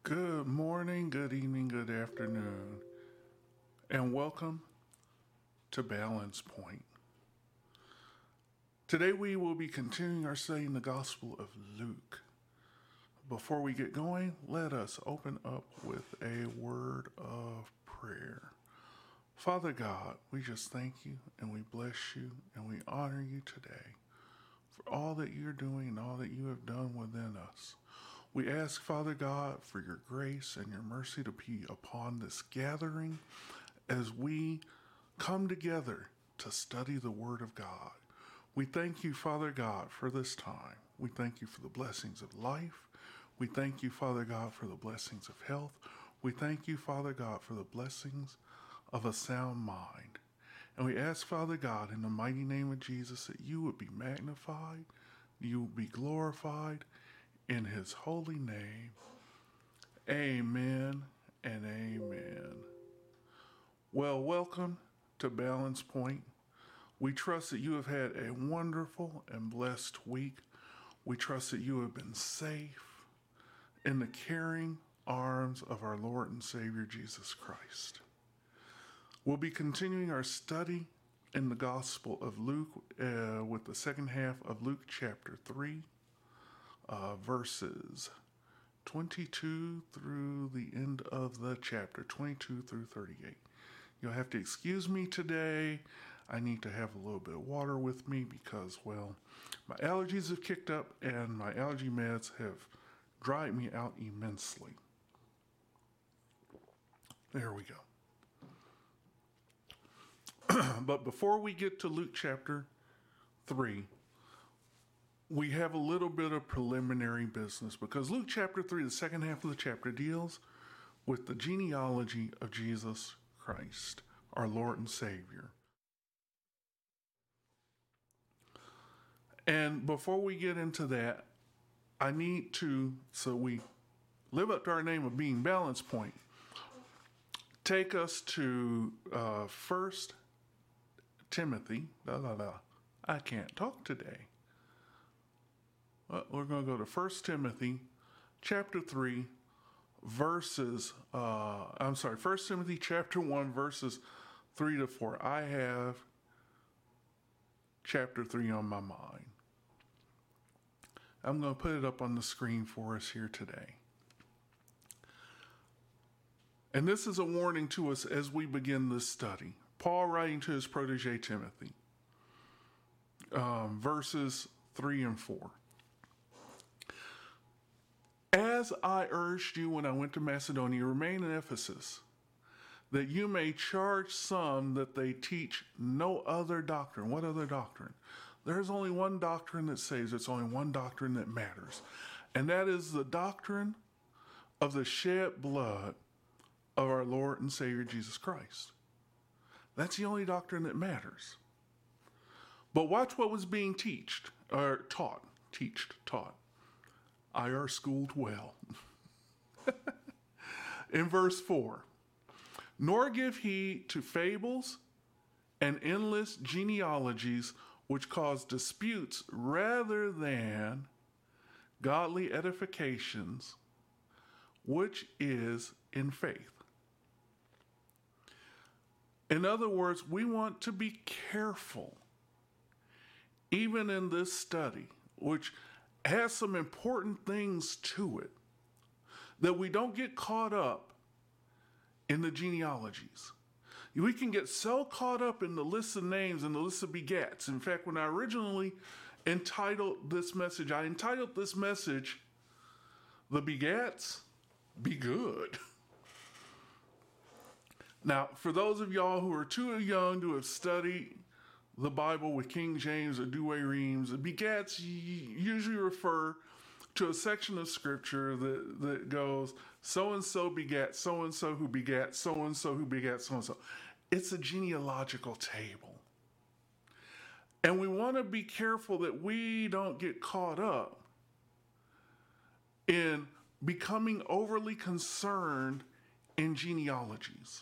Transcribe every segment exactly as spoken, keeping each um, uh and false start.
Good morning, good evening, good afternoon, and welcome to Balance Point. Today we will be continuing our study in the Gospel of Luke. Before we get going, let us open up with a word of prayer. Father God, we just thank you and we bless you and we honor you today for all that you're doing and all that you have done within us. We ask, Father God, for your grace and your mercy to be upon this gathering as we come together to study the Word of God. We thank you, Father God, for this time. We thank you for the blessings of life. We thank you, Father God, for the blessings of health. We thank you, Father God, for the blessings of a sound mind. And we ask, Father God, in the mighty name of Jesus, that you would be magnified, you would be glorified, in his holy name, amen and amen. Well, welcome to Balance Point. We trust that you have had a wonderful and blessed week. We trust that you have been safe in the caring arms of our Lord and Savior Jesus Christ. We'll be continuing our study in the Gospel of Luke uh, with the second half of Luke chapter three. Uh, verses twenty-two through the end of the chapter, twenty-two through thirty-eight. You'll have to excuse me today. I need to have a little bit of water with me because, well, my allergies have kicked up and my allergy meds have dried me out immensely. There we go. But before we get to Luke chapter three, we have a little bit of preliminary business because Luke chapter three, the second half of the chapter, deals with the genealogy of Jesus Christ, our Lord and Savior. And before we get into that, I need to, so we live up to our name of being Balance Point, take us to uh, First Timothy. La, la, la. I can't talk today. Well, we're going to go to First Timothy chapter three, verses, uh, I'm sorry, First Timothy chapter one, verses three to four. I have chapter three on my mind. I'm going to put it up on the screen for us here today. And this is a warning to us as we begin this study. Paul writing to his protege Timothy, um, verses three and four. As I urged you when I went to Macedonia, remain in Ephesus, that you may charge some that they teach no other doctrine. What other doctrine? There's only one doctrine that saves. It's only one doctrine that matters. And that is the doctrine of the shed blood of our Lord and Savior Jesus Christ. That's the only doctrine that matters. But watch what was being teached, or taught, teached, taught. I are schooled well. In verse four, nor give heed to fables and endless genealogies which cause disputes rather than godly edifications, which is in faith. In other words, we want to be careful, even in this study, which has some important things to it, that we don't get caught up in the genealogies. We can get so caught up in the list of names and the list of begats. In fact, when I originally entitled this message, I entitled this message, The Begats Be Good. Now, for those of y'all who are too young to have studied the Bible with King James or Douay-Rheims, begats usually refer to a section of scripture that, that goes, so-and-so begat so-and-so who begat so-and-so who begat so-and-so. It's a genealogical table. And we want to be careful that we don't get caught up in becoming overly concerned in genealogies.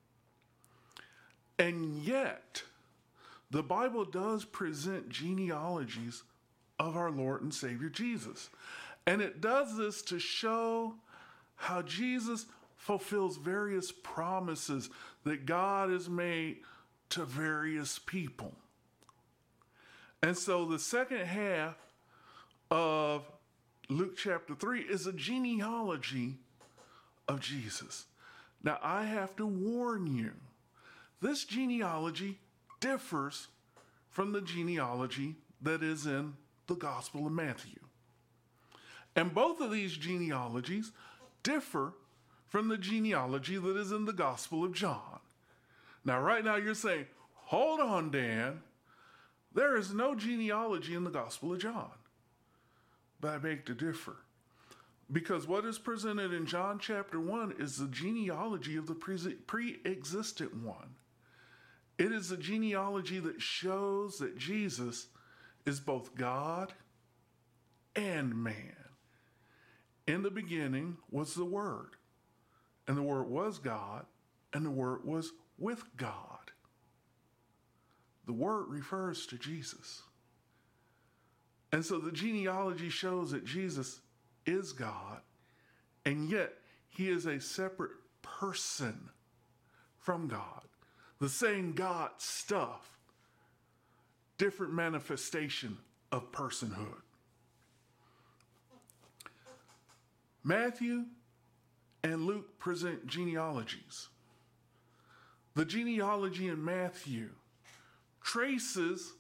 And yet, the Bible does present genealogies of our Lord and Savior Jesus. And it does this to show how Jesus fulfills various promises that God has made to various people. And so the second half of Luke chapter three is a genealogy of Jesus. Now, I have to warn you, this genealogy differs from the genealogy that is in the Gospel of Matthew. And both of these genealogies differ from the genealogy that is in the Gospel of John. Now, right now you're saying, hold on, Dan, there is no genealogy in the Gospel of John. But I beg to differ. Because what is presented in John chapter one is the genealogy of the pre-existent one. It is a genealogy that shows that Jesus is both God and man. In the beginning was the Word, and the Word was God, and the Word was with God. The Word refers to Jesus. And so the genealogy shows that Jesus is God, and yet he is a separate person from God. The same God stuff, different manifestation of personhood. Matthew and Luke present genealogies. The genealogy in Matthew traces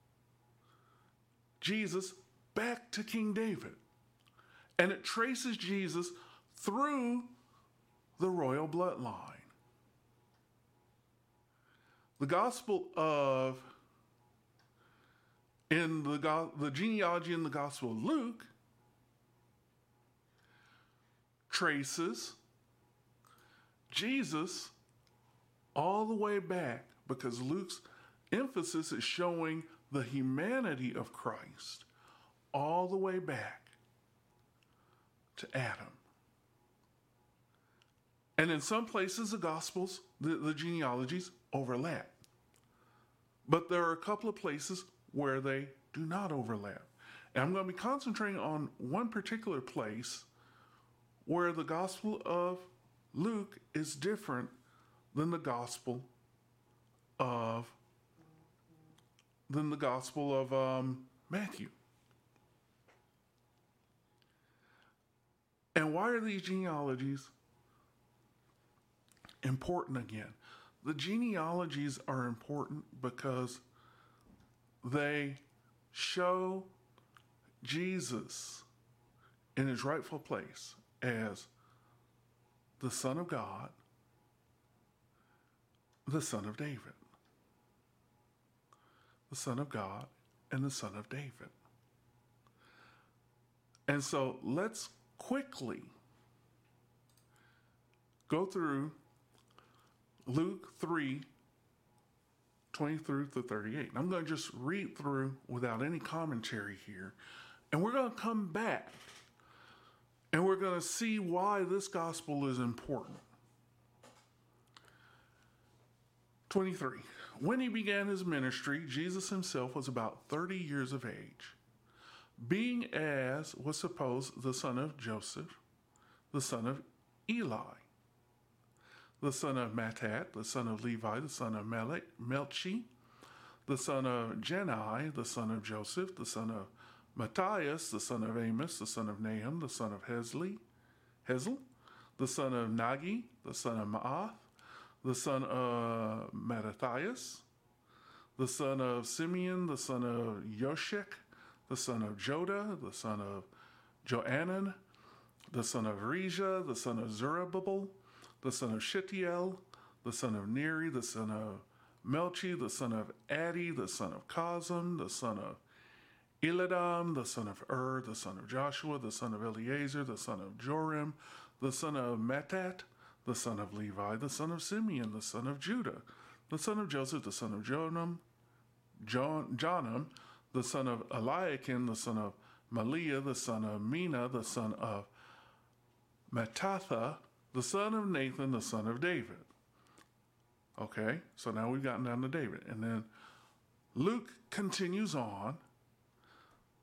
Jesus back to King David. And it traces Jesus through the royal bloodline. The gospel of, in the, the genealogy in the Gospel of Luke traces Jesus all the way back, because Luke's emphasis is showing the humanity of Christ all the way back to Adam. And in some places, the Gospels, the, the genealogies overlap. But there are a couple of places where they do not overlap. And I'm going to be concentrating on one particular place where the Gospel of Luke is different than the Gospel of than the Gospel of um, Matthew. And why are these genealogies important again? The genealogies are important because they show Jesus in his rightful place as the Son of God, the Son of David. The Son of God and the Son of David. And so let's quickly go through Luke three, twenty through to thirty-eight. I'm going to just read through without any commentary here. And we're going to come back and we're going to see why this gospel is important. twenty-three. When he began his ministry, Jesus himself was about thirty years of age, being as was supposed the son of Joseph, the son of Eli, the son of Mattat, the son of Levi, the son of Melech, Melchi, the son of Jenai, the son of Joseph, the son of Matthias, the son of Amos, the son of Nahum, the son of Hesli, Hesl, the son of Nagi, the son of Maath, the son of Mattathias, the son of Simeon, the son of Yoshek, the son of Joda, the son of Joanan, the son of Rejah, the son of Zerubbabel, the son of Shittiel, the son of Neri, the son of Melchi, the son of Addi, the son of Cosm, the son of Eladam, the son of Ur, the son of Joshua, the son of Eliezer, the son of Joram, the son of Mattat, the son of Levi, the son of Simeon, the son of Judah, the son of Joseph, the son of Jonam, John, Jonam, the son of Eliakim, the son of Maliah, the son of Mina, the son of Mattatha, the son of Nathan, the son of David. Okay, so now we've gotten down to David. And then Luke continues on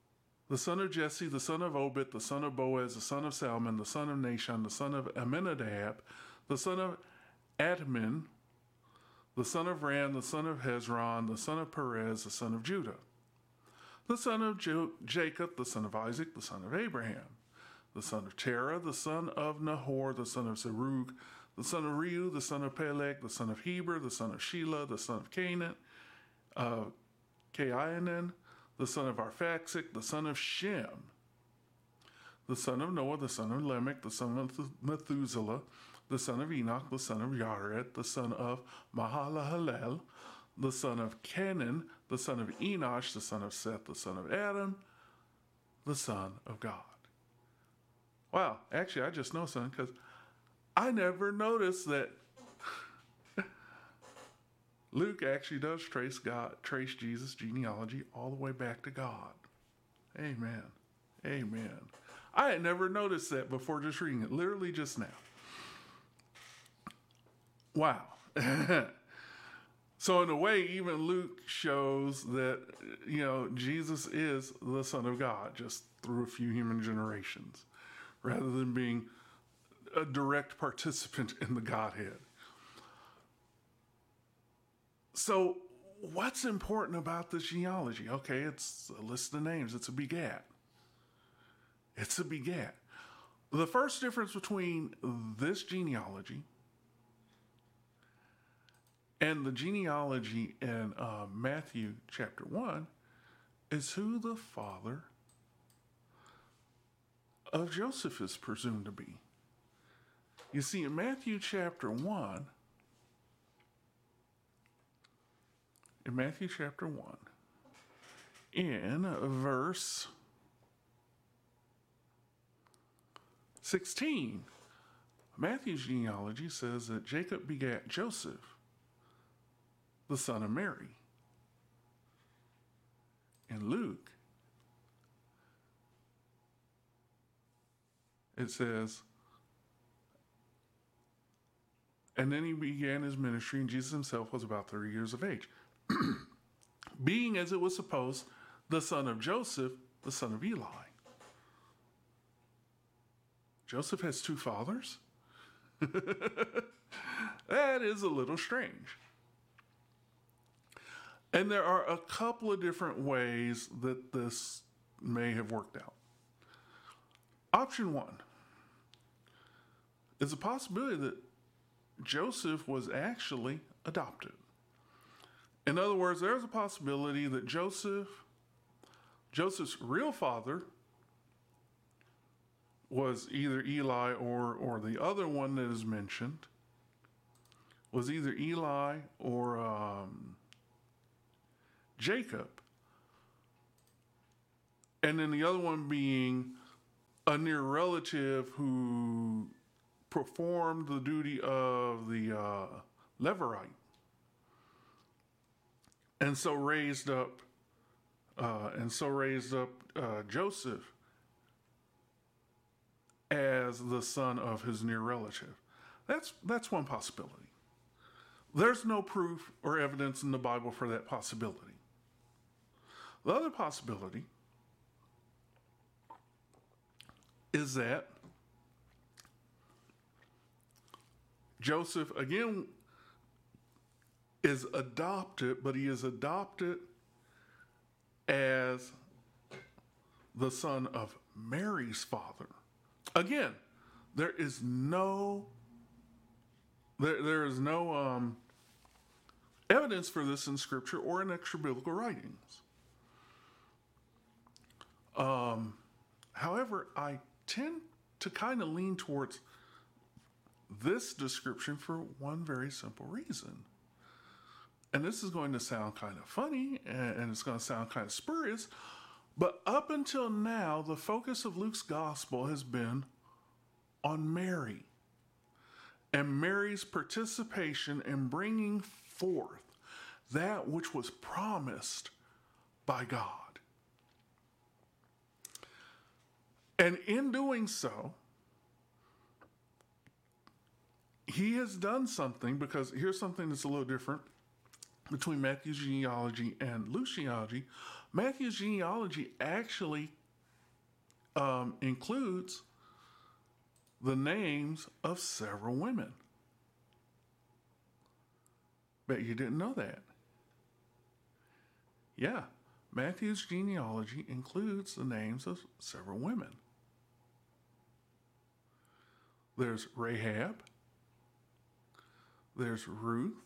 the son of Jesse, the son of Obed, the son of Boaz, the son of Salmon, the son of Nashon, the son of Amminadab, the son of Admin, the son of Ram, the son of Hezron, the son of Perez, the son of Judah, the son of jo- Jacob, the son of Isaac, the son of Abraham, the son of Terah, the son of Nahor, the son of Serug, the son of Reu, the son of Peleg, the son of Heber, the son of Shelah, the son of Canaan, uh, Cainan, the son of Arphaxad, the son of Shem, the son of Noah, the son of Lamech, the son of Methuselah, the son of Enoch, the son of Yared, the son of Mahalalel, the son of Canaan, the son of Enosh, the son of Seth, the son of Adam, the son of God. Wow, actually, I just know something because I never noticed that Luke actually does trace God, trace Jesus' genealogy all the way back to God. Amen. Amen. I had never noticed that before just reading it, literally just now. Wow. So in a way, even Luke shows that, you know, Jesus is the Son of God, just through a few human generations, rather than being a direct participant in the Godhead. So what's important about this genealogy? Okay, it's a list of names. It's a begat. It's a begat. The first difference between this genealogy and the genealogy in uh, Matthew chapter one is who the father of Joseph is presumed to be. You see, in Matthew chapter one, in Matthew chapter one, in verse sixteen, Matthew's genealogy says that Jacob begat Joseph, the son of Mary. In Luke, it says, and then he began his ministry, and Jesus himself was about thirty years of age. Being, as it was supposed, the son of Joseph, the son of Eli. Joseph has two fathers? That is a little strange. And there are a couple of different ways that this may have worked out. Option one is a possibility that Joseph was actually adopted. In other words, there's a possibility that Joseph, Joseph's real father was either Eli or, or the other one that is mentioned was either Eli or um, Jacob. And then the other one being a near relative who performed the duty of the uh, Levirate. And so raised up, uh, and so raised up uh, Joseph as the son of his near relative. That's that's one possibility. There's no proof or evidence in the Bible for that possibility. The other possibility is that Joseph, again, is adopted, but he is adopted as the son of Mary's father. Again, there is no there, there is no um, evidence for this in Scripture or in extra biblical writings. Um, however, I tend to kind of lean towards this description for one very simple reason. And this is going to sound kind of funny, and it's going to sound kind of spurious, but up until now, the focus of Luke's gospel has been on Mary and Mary's participation in bringing forth that which was promised by God. And in doing so, he has done something, because here's something that's a little different between Matthew's genealogy and Luke's genealogy. Matthew's genealogy actually um, includes the names of several women. Bet you didn't know that. Yeah, Matthew's genealogy includes the names of several women. There's Rahab, there's Ruth,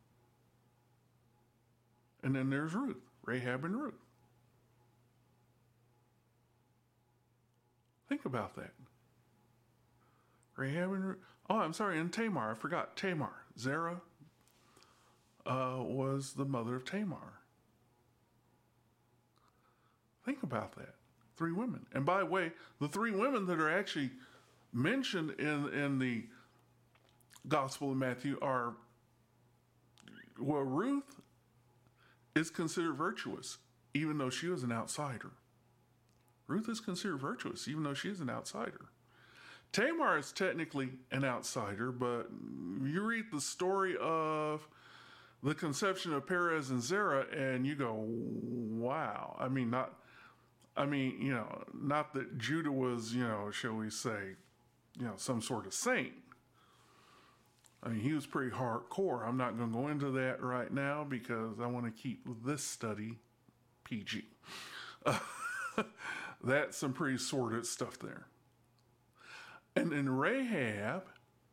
and then there's Ruth, Rahab and Ruth. Think about that. Rahab and Ruth. Oh, I'm sorry, and Tamar. I forgot Tamar. Zerah uh, was the mother of Tamar. Think about that. Three women. And by the way, the three women that are actually mentioned in, in the Gospel of Matthew are, well, Ruth is considered virtuous, even though she was an outsider. Ruth is considered virtuous, even though she is an outsider. Tamar is technically an outsider, but you read the story of the conception of Perez and Zerah, and you go, wow. I mean, not, I mean, you know, not that Judah was, you know, shall we say, you know, some sort of saint. I mean, he was pretty hardcore. I'm not going to go into that right now because I want to keep this study P G. Uh, that's some pretty sordid stuff there. And then Rahab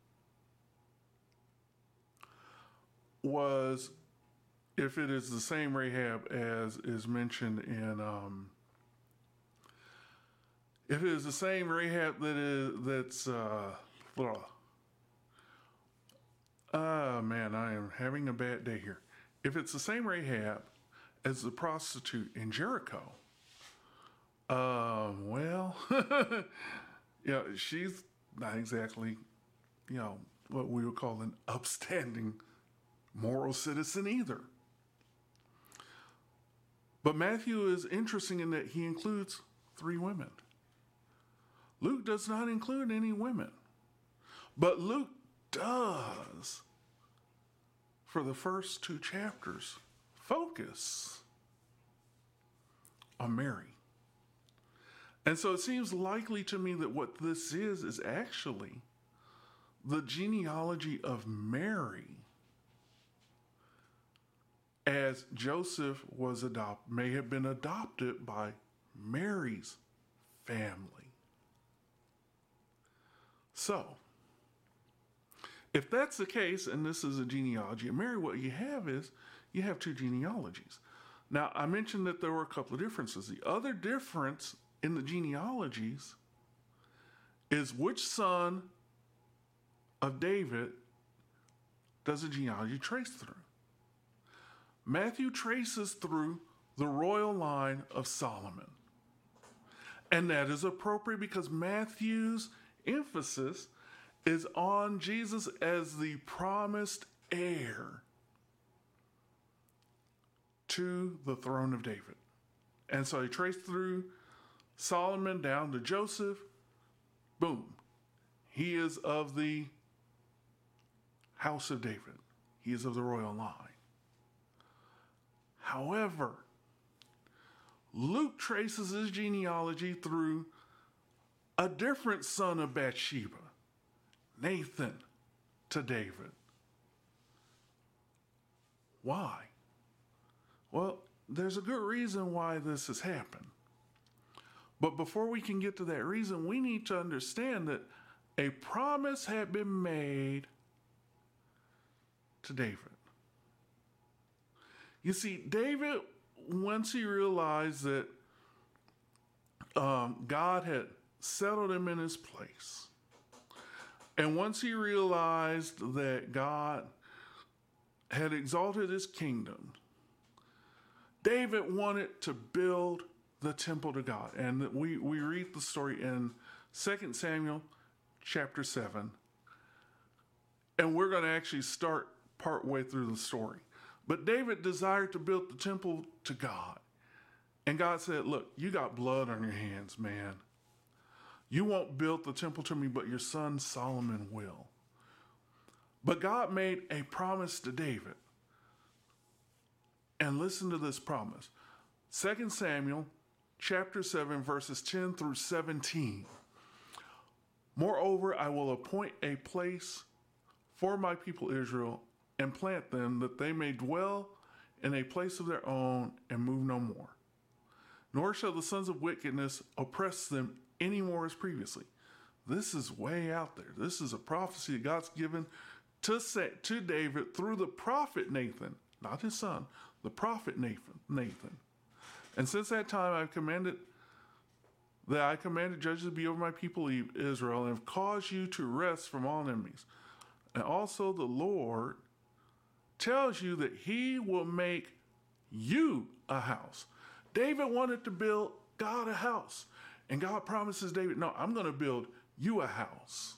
was, if it is the same Rahab as is mentioned in, um, if it is the same Rahab that is, that's, uh, well, oh man, I am having a bad day here. If it's the same Rahab as the prostitute in Jericho, um, well, yeah, she's not exactly, you know, what we would call an upstanding moral citizen either. But Matthew is interesting in that he includes three women. Luke does not include any women, but Luke does, for the first two chapters, focus on Mary. And so it seems likely to me that what this is, is actually the genealogy of Mary, as Joseph was adopted, may have been adopted by Mary's family. So, if that's the case, and this is a genealogy of Mary, what you have is, you have two genealogies. Now, I mentioned that there were a couple of differences. The other difference in the genealogies is which son of David does the genealogy trace through. Matthew traces through the royal line of Solomon. And that is appropriate because Matthew's emphasis is on Jesus as the promised heir to the throne of David. And so he traced through Solomon down to Joseph. Boom. He is of the house of David. He is of the royal line. However, Luke traces his genealogy through a different son of Bathsheba, Nathan, to David. Why? Well, there's a good reason why this has happened. But before we can get to that reason, we need to understand that a promise had been made to David. You see, David, once he realized that um, God had settled him in his place, and once he realized that God had exalted his kingdom, David wanted to build the temple to God. And we, we read the story in Second Samuel chapter seven. And we're going to actually start partway through the story. But David desired to build the temple to God. And God said, look, you got blood on your hands, man. You won't build the temple to me, but your son Solomon will. But God made a promise to David. And listen to this promise. Second Samuel chapter seven, verses ten through seventeen. Moreover, I will appoint a place for my people Israel and plant them, that they may dwell in a place of their own and move no more. Nor shall the sons of wickedness oppress them any more as previously. This is way out there. This is a prophecy that God's given to set to David through the prophet Nathan, not his son, the prophet Nathan. Nathan. And since that time I've commanded that I commanded judges to be over my people Israel, and have caused you to rest from all enemies. And also the Lord tells you that he will make you a house. David wanted to build God a house. And God promises David, no, I'm going to build you a house.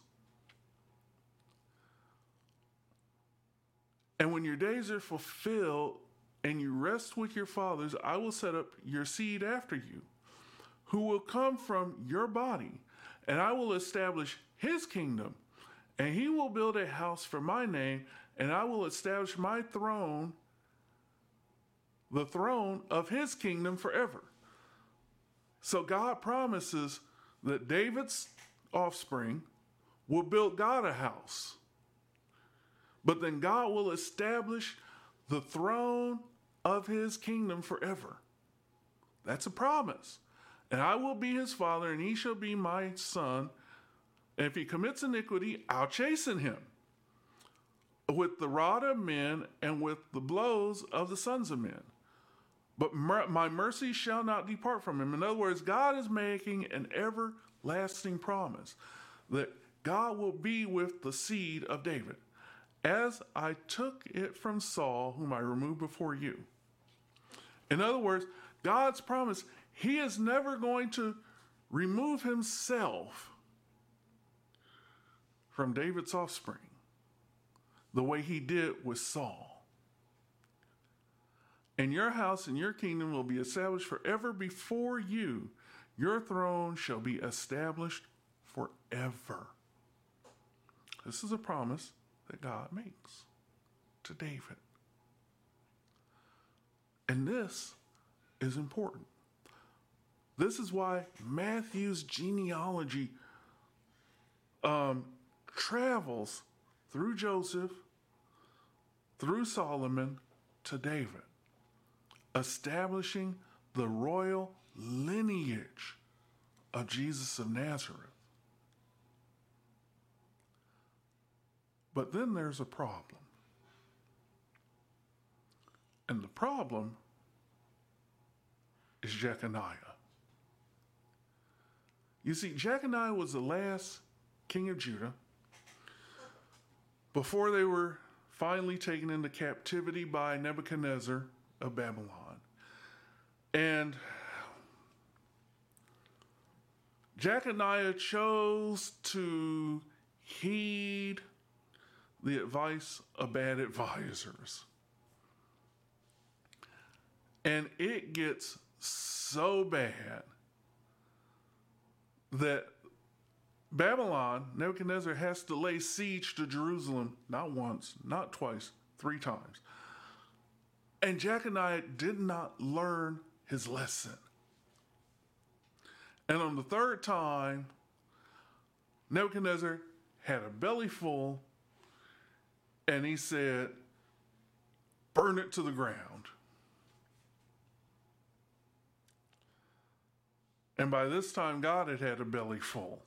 And when your days are fulfilled and you rest with your fathers, I will set up your seed after you, who will come from your body, and I will establish his kingdom, and he will build a house for my name, and I will establish my throne, the throne of his kingdom forever. So God promises that David's offspring will build God a house, but then God will establish the throne of his kingdom forever. That's a promise. And I will be his father, and he shall be my son. And if he commits iniquity, I'll chasten him with the rod of men and with the blows of the sons of men. But mer- my mercy shall not depart from him. In other words, God is making an everlasting promise that God will be with the seed of David, as I took it from Saul, whom I removed before you. In other words, God's promise, he is never going to remove himself from David's offspring the way he did with Saul. And your house and your kingdom will be established forever before you. Your throne shall be established forever. This is a promise that God makes to David. And this is important. This is why Matthew's genealogy um, travels through Joseph, through Solomon, to David, establishing the royal lineage of Jesus of Nazareth. But then there's a problem. And the problem is Jeconiah. You see, Jeconiah was the last king of Judah before they were finally taken into captivity by Nebuchadnezzar of Babylon. And Jeconiah chose to heed the advice of bad advisors. And it gets so bad that Babylon, Nebuchadnezzar, has to lay siege to Jerusalem, not once, not twice, three times. And Jeconiah did not learn his lesson. And on the third time, Nebuchadnezzar had a belly full, and he said, burn it to the ground. And by this time, God had had a belly full.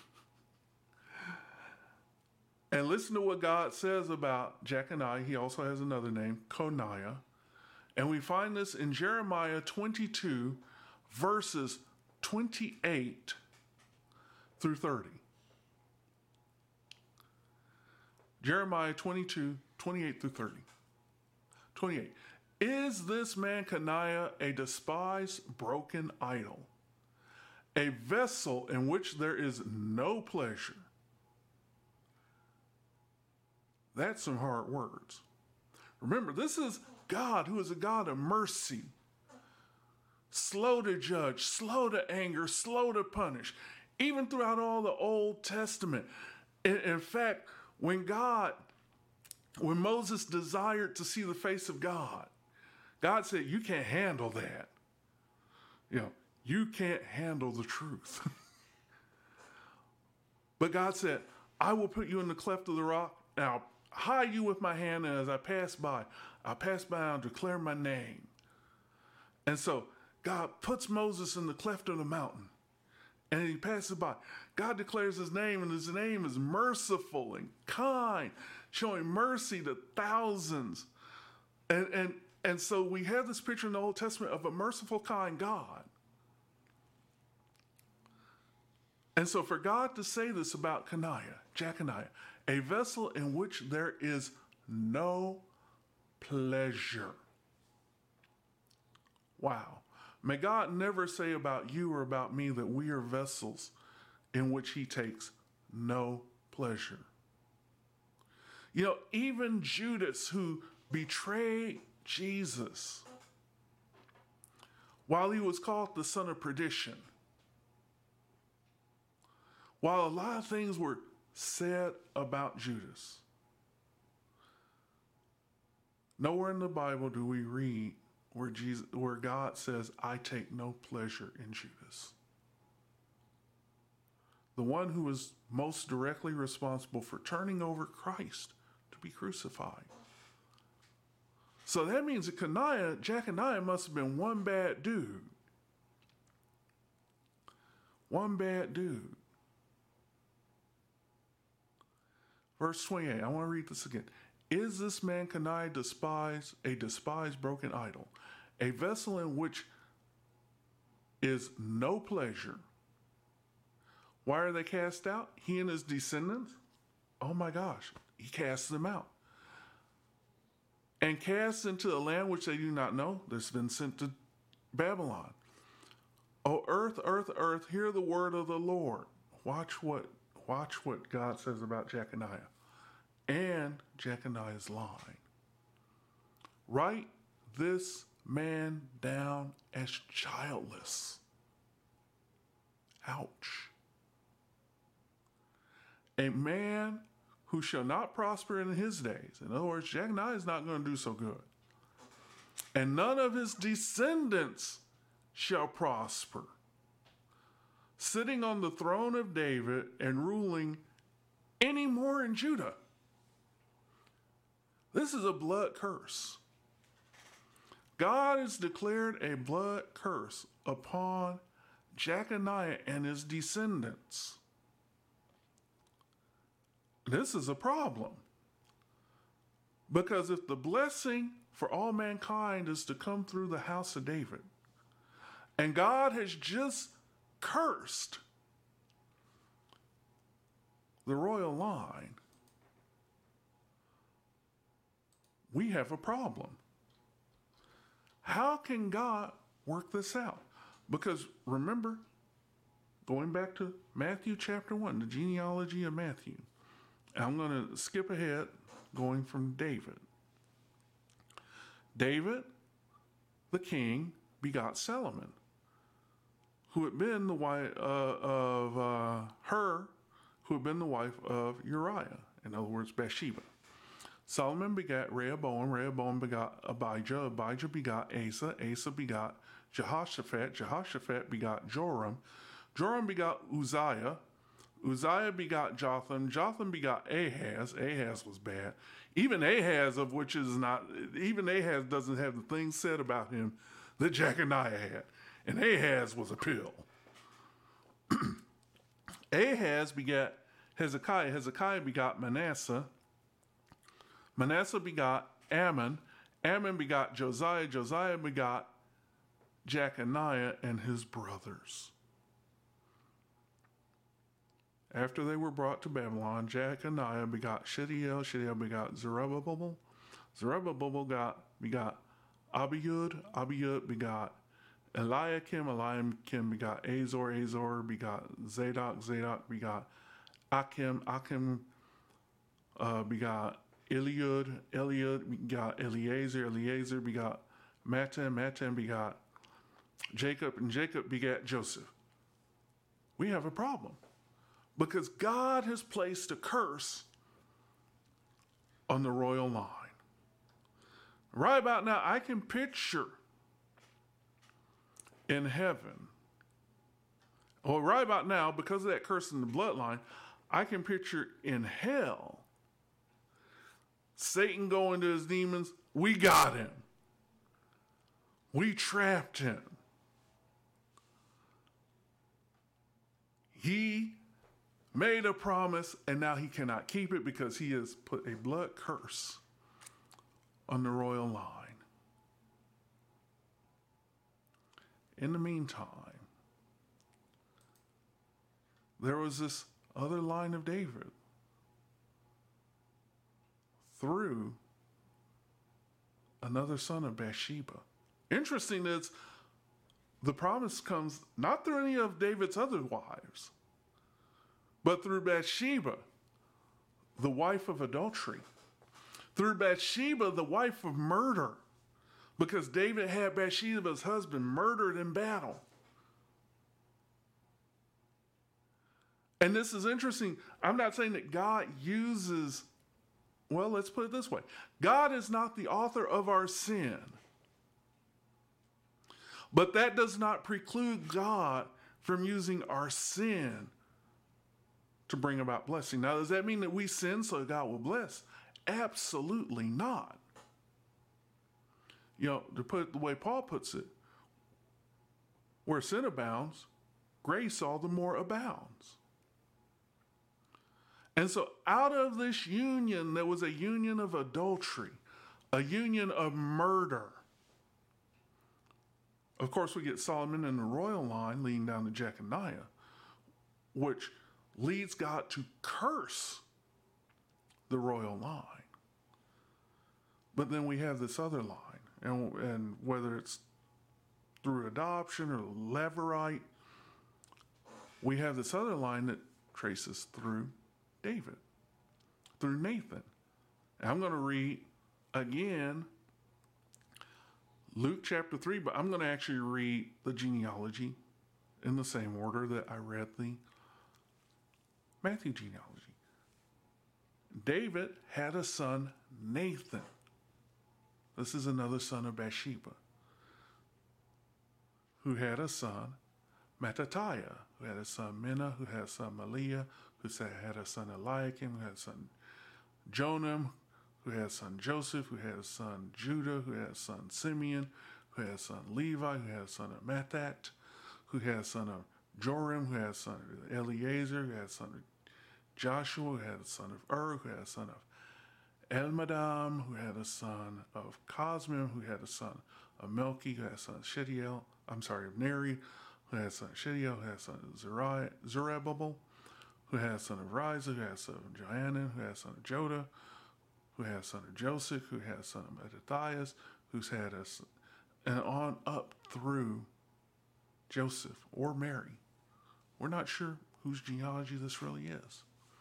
And listen to what God says about Jeconiah. He also has another name, Coniah. And we find this in Jeremiah twenty-two, verses twenty-eight through thirty. Jeremiah twenty-two, twenty-eight through thirty. twenty-eight. Is this man Coniah a despised, broken idol, a vessel in which there is no pleasure? That's some hard words. Remember, this is God, who is a God of mercy, slow to judge, slow to anger, slow to punish, even throughout all the Old Testament. In, in fact, when God, when Moses desired to see the face of God, God said, you can't handle that. You know, You can't handle the truth. But God said, I will put you in the cleft of the rock, and I'll hide you with my hand, and as I pass by, I'll pass by and declare my name. And so God puts Moses in the cleft of the mountain, and he passes by. God declares his name, and his name is merciful and kind, showing mercy to thousands. And, and, and so we have this picture in the Old Testament of a merciful, kind God. And so for God to say this about Coniah, Jeconiah, a vessel in which there is no pleasure. Wow. May God never say about you or about me that we are vessels in which he takes no pleasure. You know, even Judas, who betrayed Jesus, while he was called the son of perdition, while a lot of things were said about Judas, nowhere in the Bible do we read where Jesus, where God says, I take no pleasure in Judas. The one who is most directly responsible for turning over Christ to be crucified. So that means that Coniah, Jeconiah must have been one bad dude. One bad dude. Verse twenty-eight, I want to read this again. Is this man Coniah despised, a despised broken idol, a vessel in which is no pleasure? Why are they cast out? He and his descendants? Oh my gosh, he casts them out. And cast into a land which they do not know, that's been sent to Babylon. O earth, earth, earth, hear the word of the Lord. Watch what, watch what God says about Jeconiah. And Jeconiah's line. Write this man down as childless. Ouch. A man who shall not prosper in his days. In other words, Jeconiah is not going to do so good. And none of his descendants shall prosper, sitting on the throne of David and ruling any more in Judah. This is a blood curse. God has declared a blood curse upon Jeconiah and his descendants. This is a problem. Because if the blessing for all mankind is to come through the house of David, and God has just cursed the royal line, we have a problem. How can God work this out? Because remember, going back to Matthew chapter one, the genealogy of Matthew, I'm going to skip ahead, going from David. David, the king, begot Solomon, who had been the wife uh, of uh, her, who had been the wife of Uriah, in other words, Bathsheba. Solomon begat Rehoboam, Rehoboam begot Abijah, Abijah begot Asa, Asa begot Jehoshaphat, Jehoshaphat begot Joram, Joram begot Uzziah, Uzziah begot Jotham, Jotham begot Ahaz, Ahaz was bad. Even Ahaz, of which is not, even Ahaz doesn't have the things said about him that Jeconiah had. And Ahaz was a pill. Ahaz begat Hezekiah, Hezekiah begot Manasseh, Manasseh begot Ammon, Ammon begot Josiah, Josiah begot Jeconiah and his brothers. After they were brought to Babylon, Jeconiah begot Shealtiel, Shealtiel begot Zerubbabel, Zerubbabel got, begot Abiud, Abiud begot Eliakim, Eliakim begot Azor, Azor begot Zadok, Zadok begot Akim, Akim uh, begot Eliud, Eliud begot Eliezer, Eliezer begot Mattan, Mattan begot Jacob, and Jacob begat Joseph. We have a problem because God has placed a curse on the royal line. Right about now, I can picture in heaven Well, right about now, because of that curse in the bloodline, I can picture in hell Satan going to his demons, we got him. We trapped him. He made a promise, and now he cannot keep it because he has put a blood curse on the royal line. In the meantime, there was this other line of David through another son of Bathsheba. Interesting is the promise comes not through any of David's other wives, but through Bathsheba, the wife of adultery. Through Bathsheba, the wife of murder, because David had Bathsheba's husband murdered in battle. And this is interesting. I'm not saying that God uses, well, let's put it this way. God is not the author of our sin. But that does not preclude God from using our sin to bring about blessing. Now, does that mean that we sin so God will bless? Absolutely not. You know, to put it the way Paul puts it, where sin abounds, grace all the more abounds. And so out of this union, there was a union of adultery, a union of murder. Of course, we get Solomon in the royal line leading down to Jeconiah, which leads God to curse the royal line. But then we have this other line, and, and whether it's through adoption or Levirate, we have this other line that traces through David, through Nathan. And I'm going to read again Luke chapter three, but I'm going to actually read the genealogy in the same order that I read the Matthew genealogy. David had a son, Nathan. This is another son of Bathsheba, who had a son, Mattatiah, who had a son, Menah, who had a son, Maliah, who had a son, Eliakim, who had a son, Jonam, who had a son, Joseph, who had a son, Judah, who had a son, Simeon, who had a son, Levi, who had a son of Mathat, who had a son of Joram, who had a son of Eliezer, who had a son of Joshua, who had a son of Ur, who had a son of Elmadam, who had a son of Cosmim, who had a son of Melchi, who had a son of Shediel, I'm sorry, of Neri, who had a son of Shediel, who had a son of Zeri- Zerubbabel, who had a son of Riza, who had a son of Johanan, who had a son of Jodah, who had a son of Joseph, who had a son of Mattathias, who's had a son, and on up through Joseph or Mary. We're not sure whose genealogy this really is.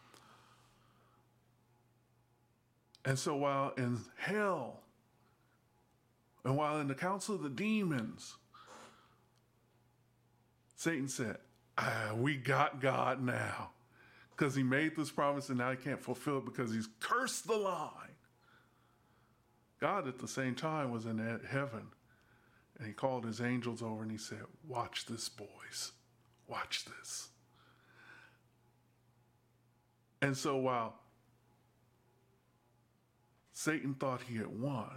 And so while in hell, and while in the council of the demons, Satan said, ah, we got God now. Because he made this promise and now he can't fulfill it because he's cursed the line. God at the same time was in heaven, and he called his angels over and he said, watch this, boys. Watch this. And so while Satan thought he had won,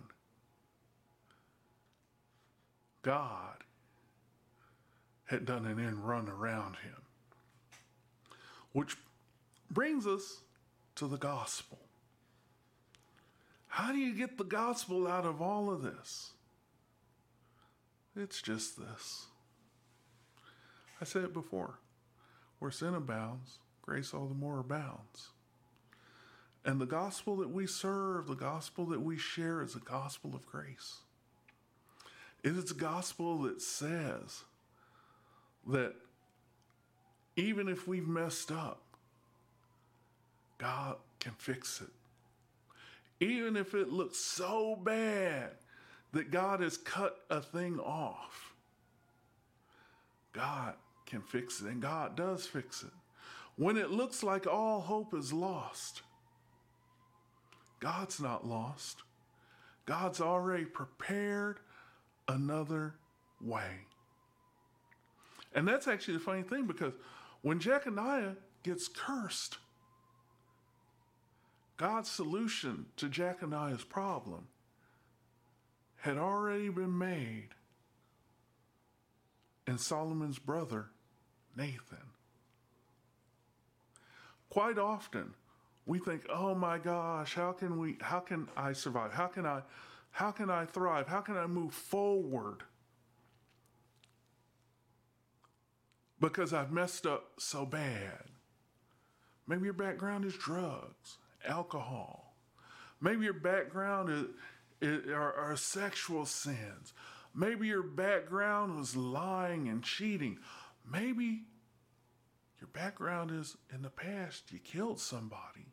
God had done an end run around him. Which brings us to the gospel. How do you get the gospel out of all of this? It's just this. I said it before. Where sin abounds, grace all the more abounds. And the gospel that we serve, the gospel that we share is a gospel of grace. It is a gospel that says that even if we've messed up, God can fix it. Even if it looks so bad that God has cut a thing off, God can fix it, and God does fix it. When it looks like all hope is lost, God's not lost. God's already prepared another way. And that's actually the funny thing, because when Jeconiah gets cursed, God's solution to Jeconiah's problem had already been made in Solomon's brother, Nathan. Quite often, we think, oh my gosh, how can we, how can I survive? How can I, how can I thrive? How can I move forward? Because I've messed up so bad. Maybe your background is drugs, alcohol. Maybe your background is, is are, are sexual sins. Maybe your background was lying and cheating. Maybe your background is in the past, you killed somebody.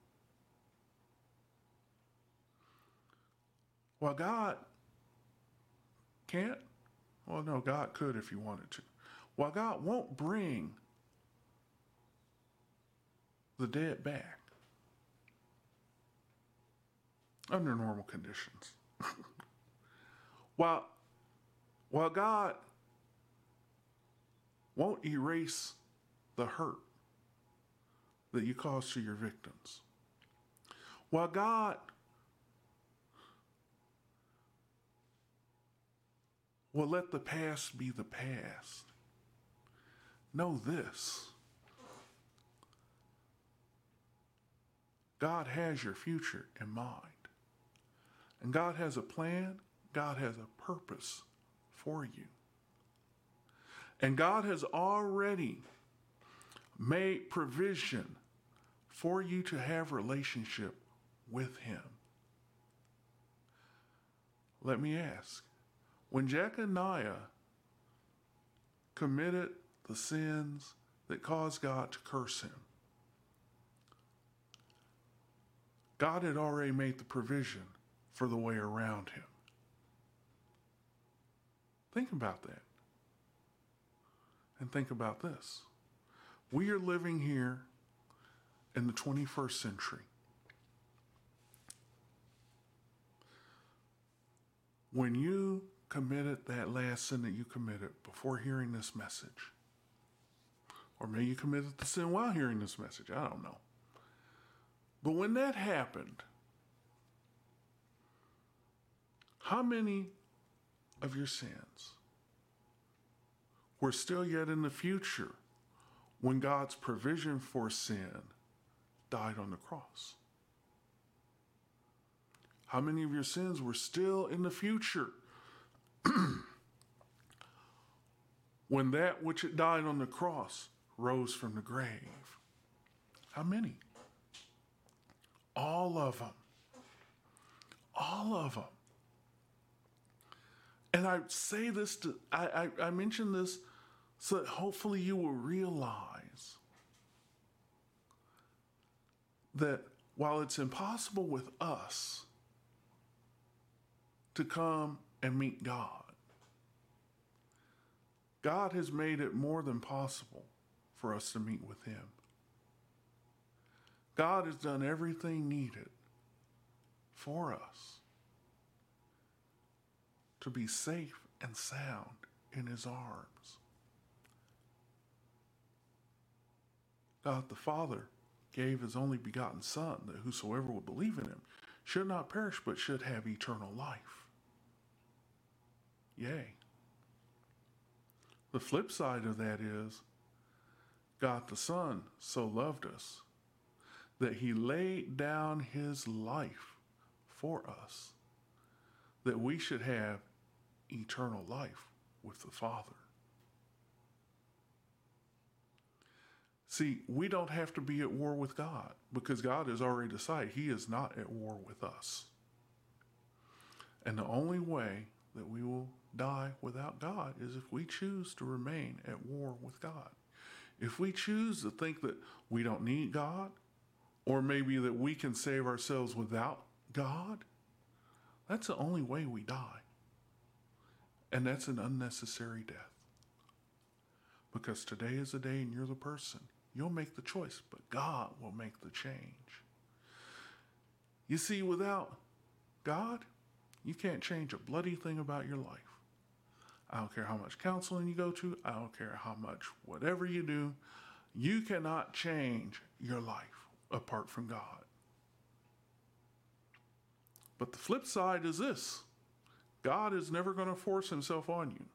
Well, God can't. Well, no, God could if he wanted to. Well, God won't bring the dead back under normal conditions. while, while God won't erase the hurt that you cause to your victims, while God will let the past be the past, know this: God has your future in mind. And God has a plan, God has a purpose for you. And God has already made provision for you to have relationship with him. Let me ask, when Jeconiah committed the sins that caused God to curse him, God had already made the provision for the way around him. Think about that. And think about this. We are living here in the twenty-first century. When you committed that last sin that you committed before hearing this message, or maybe you committed the sin while hearing this message, I don't know. But when that happened, how many of your sins were still yet in the future when God's provision for sin died on the cross? How many of your sins were still in the future when that which had died on the cross rose from the grave? How many? All of them. All of them. And I say this to, I, I, I mention this so that hopefully you will realize that while it's impossible with us to come and meet God, God has made it more than possible for us to meet with him. God has done everything needed for us to be safe and sound in his arms. God the Father gave his only begotten Son, that whosoever would believe in him should not perish but should have eternal life. Yea. The flip side of that is, God the Son so loved us that he laid down his life for us, that we should have eternal life with the Father. See, we don't have to be at war with God, because God has already decided he is not at war with us. And the only way that we will die without God is if we choose to remain at war with God. If we choose to think that we don't need God, or maybe that we can save ourselves without God, that's the only way we die. And that's an unnecessary death. Because today is the day and you're the person. You'll make the choice, but God will make the change. You see, without God, you can't change a bloody thing about your life. I don't care how much counseling you go to. I don't care how much whatever you do. You cannot change your life apart from God. But the flip side is this. God is never going to force himself on you.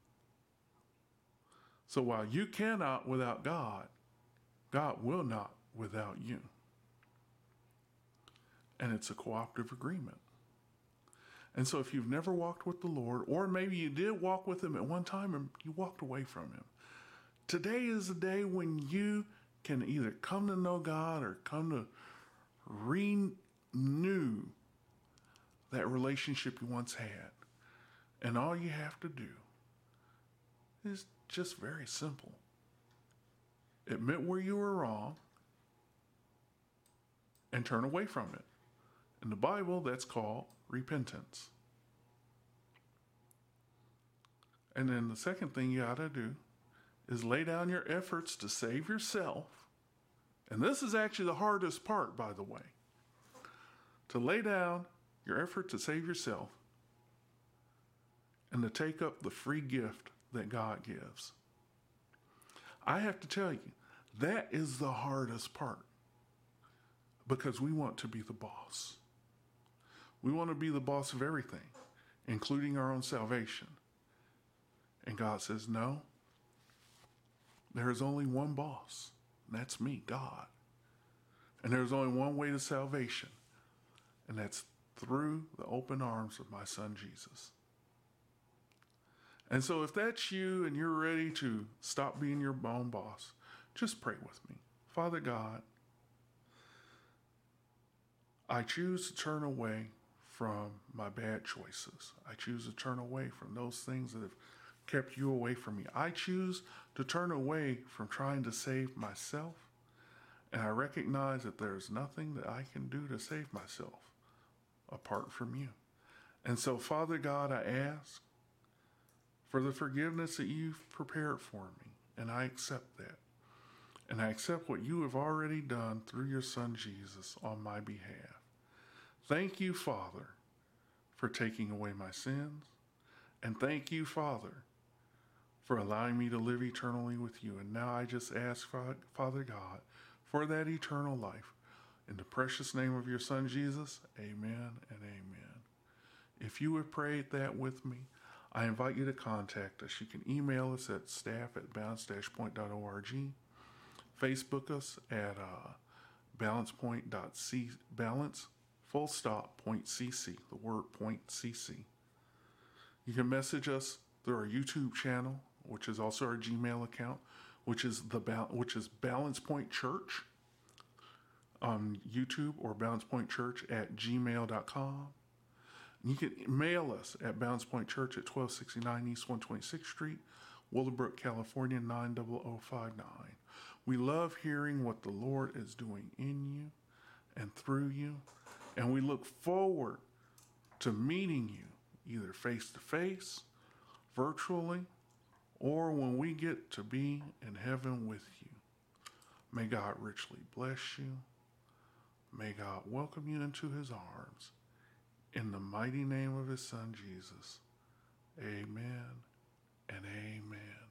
So while you cannot without God, God will not without you. And it's a cooperative agreement. And so if you've never walked with the Lord, or maybe you did walk with him at one time and you walked away from him, today is the day when you can either come to know God or come to renew that relationship you once had. And all you have to do is just very simple. Admit where you were wrong and turn away from it. In the Bible, that's called repentance. And then the second thing you ought to do is lay down your efforts to save yourself. And this is actually the hardest part, by the way. To lay down your effort to save yourself and to take up the free gift that God gives. I have to tell you, that is the hardest part, because we want to be the boss. We want to be the boss of everything, including our own salvation. And God says, no, there is only one boss, and that's me, God. And there's only one way to salvation, and that's through the open arms of my son, Jesus. And so if that's you and you're ready to stop being your own boss, just pray with me. Father God, I choose to turn away from my bad choices. I choose to turn away from those things that have kept you away from me. I choose to turn away from trying to save myself. And I recognize that there's nothing that I can do to save myself apart from you. And so, Father God, I ask for the forgiveness that you've prepared for me. And I accept that. And I accept what you have already done through your son Jesus on my behalf. Thank you, Father, for taking away my sins. And thank you, Father, for allowing me to live eternally with you. And now I just ask, Father God, for that eternal life. In the precious name of your son, Jesus, amen and amen. If you have prayed that with me, I invite you to contact us. You can email us at staff at balance dash point dot org, Facebook us at uh, balancepoint.c, balance, full stop, point cc, the word point cc. You can message us through our YouTube channel, which is also our Gmail account, which is the which is Balance Point Church on YouTube, or balance point church at gmail dot com. You can mail us at Balance Point Church at twelve sixty-nine East one hundred twenty-sixth Street, Willowbrook, California, nine zero zero five nine. We love hearing what the Lord is doing in you and through you, and we look forward to meeting you either face-to-face, virtually, or when we get to be in heaven with you. May God richly bless you. May God welcome you into his arms. In the mighty name of his son, Jesus. Amen and amen.